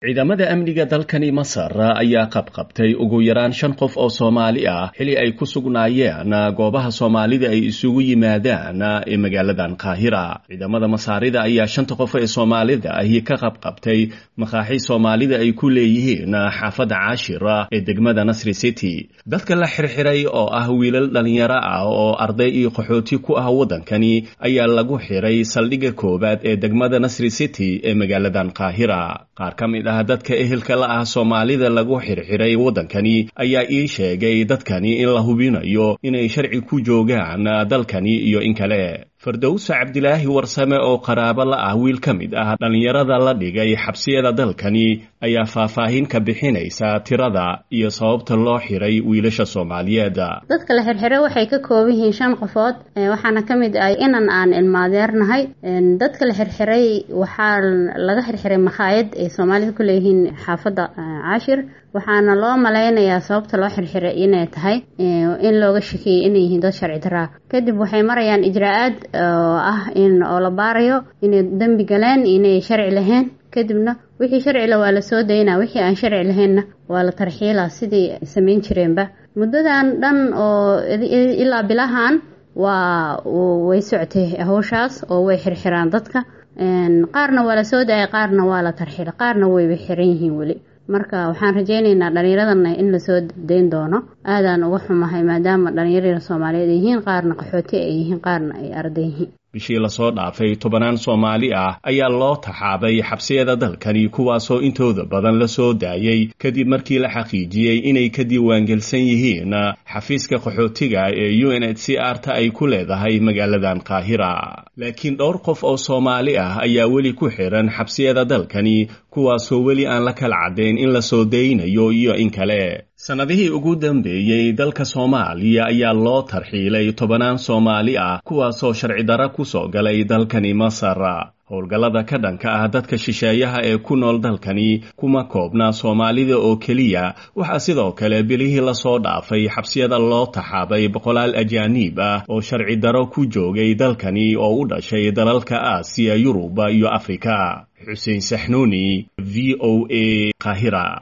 ciidamada amniga dalkani Masar ayaa qabqabtay ugu yaraan 5 qof oo Soomaali ah xili ay ku sugnaayeen goobaha Soomaalida ay isugu yimaadaan ee magaaladan Qaahira. Ciidamada Masaarida ayaa 5 qof ee Soomaalida ahi ka qabqabtay maqaaxi Soomaalida ay ku leeyihiin xaafadda Caashira ee degmada Nasri City. Dadka la xirxiray oo ah wiilal dhalinyaro ah oo arday iyo qaxooti ku ah wadankani ayaa lagu xiray saldhigga koobaad ee degmada Nasri City ee magaaladan Qaahira. Qaar ka mid dadka ehelka la ah Soomaalida lagu xirxiray wadankani ayaa ii sheegay dadkani in la hubinayo inay sharci ku joogaan dalkani iyo in kale. Fardows Cabdilaahi Warsame oo qaraabo la ah wiil ka mid ah dhalinyarada la dhigay xabsiyada dalkani ayaa faahfaahin ka bixinaysa tirada iyo sababta loo xiray wiilasha Soomaaliyeed. Dadka la xirxiray waxay ka kooban yihiin 5 qofood waxaana ka mid ah inaan aan ilmaadeernahay. Dadka la xirxiray waxaa laga xirxiray maqaayad ee Soomaalida ku leeyihiin xaafadda Caashir waxaana loo maleynayaa sababta loo xirxiray inay tahay in looga shakiyay inay yihiin dad sharci darro kadib waxay marayaan ijraa'aad in la baarayo inay dambi galeen inay sharci lahayn kadibna wixii sharci la waa la soo daynaa wixii aan sharci lahaynna waa la tarxiilaa sidii sameyn jireenba muddadan dhan oo ilaa bilahan way socotay hawshaas oo way xirxiraan dadka qaarna waa la soo daayay qaarna waa la tarxiilay qaarna way xiran yihiin wali marka waxaan rajaynaynaa dhalinyaradan in la soo dayn doono aadaan uga xumahay maadaama dhalinyarada Soomaaliyeed yihiin qaarna qaxooti ay yihiin qaarna ay arday yihiin bishii la soo dhaafay 10 Soomaali ah ayaa loo taxaabay xabsiyada dalkani kuwaasoo intooda badan la soo daayay kadib markii la xaqiijiyay inay ka diiwaangelsan yihiin xafiiska qaxootiga ee UNHCR ta ay ku leedahay magaaladan Qaahira laakiin dhowr qof oo Soomaali ah ayaa weli ku xiran xabsiyada dalkani kuwaasoo weli aan la kala cadeyn in la soo daynayo iyo in kale sanadihii ugu dambeeyay dalka Soomaaliya ayaa loo tarxiilay 10 Soomaali ah kuwaasoo sharci darro ku soo galay dalkani Masar howlgallada ka dhanka ah dadka shisheeyaha ee ku nool dalkani kuma koobna Soomaalida oo kaliya waxa sidoo kale bilihii la soo dhaafay xabsiyada loo taxaabay boqolaal ajaanib ah oo sharci darro ku joogay dalkani oo u dhashay dalalka Aasiya, Yurub iyo Afrika. Xuseen Saxnuuni, VOA, Qaahira.